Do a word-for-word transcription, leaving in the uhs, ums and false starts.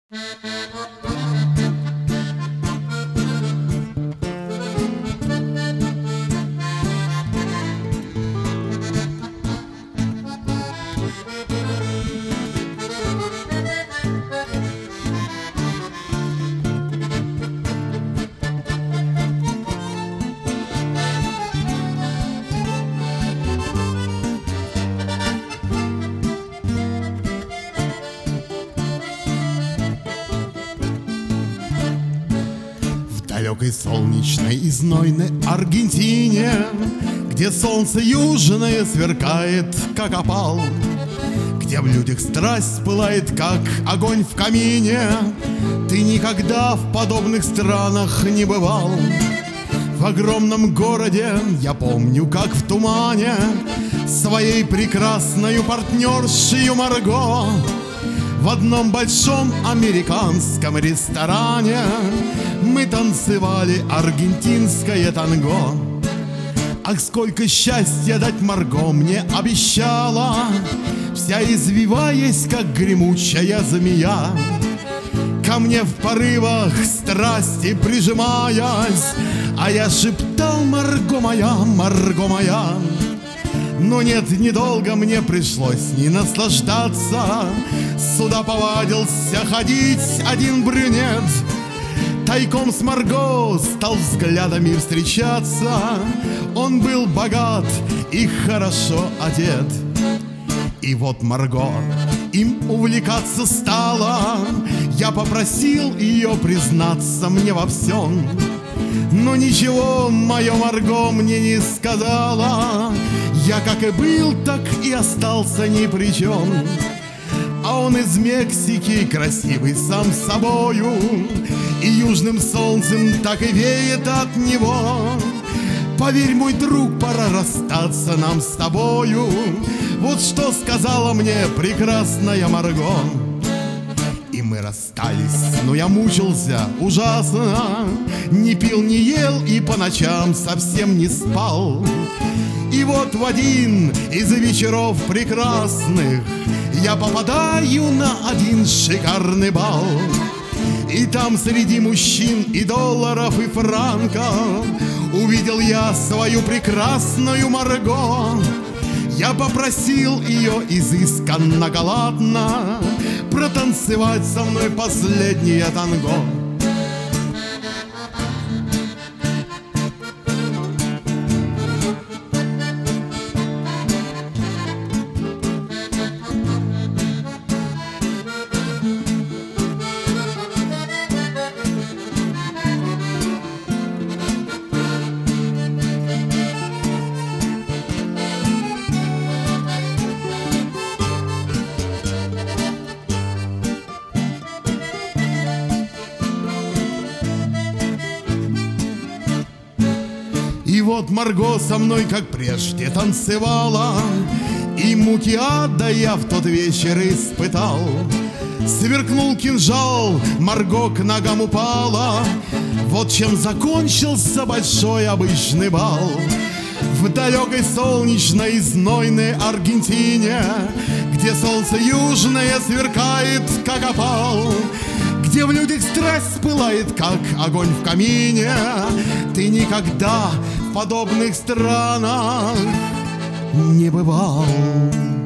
В далекой солнечной и знойной Аргентине, где солнце южное сверкает, как опал, где в людях страсть пылает, как огонь в камине, ты никогда в подобных странах не бывал. В огромном городе я помню, как в тумане своей прекрасною партнершею Марго в одном большом американском ресторане мы танцевали аргентинское танго. Ах, сколько счастья дать Марго мне обещала, вся извиваясь, как гремучая змея, ко мне в порывах страсти прижимаясь, а я шептал: Марго моя, Марго моя. Но нет, недолго мне пришлось не наслаждаться. Сюда повадился ходить один брюнет, тайком с Марго стал взглядами встречаться. Он был богат и хорошо одет. И вот Марго им увлекаться стала. Я попросил ее признаться мне во всем, но ничего мое Марго мне не сказала. Я как и был, так и остался ни при чем. А он из Мексики, красивый сам собою, и южным солнцем так и веет от него. Поверь, мой друг, пора расстаться нам с тобою. Вот что сказала мне прекрасная Марго. И мы расстались, но я мучился ужасно, не пил, не ел и по ночам совсем не спал. И вот в один из вечеров прекрасных я попадаю на один шикарный бал. И там среди мужчин и долларов, и франков увидел я свою прекрасную Марго. Я попросил ее изысканно, галантно протанцевать со мной последнее танго. И вот Марго со мной, как прежде, танцевала, и муки ада я в тот вечер испытал. Сверкнул кинжал, Марго к ногам упала. Вот чем закончился большой обычный бал. В далекой солнечной и знойной Аргентине, где солнце южное сверкает, как опал, где в людях страсть пылает, как огонь в камине, ты никогда в подобных странах не бывал.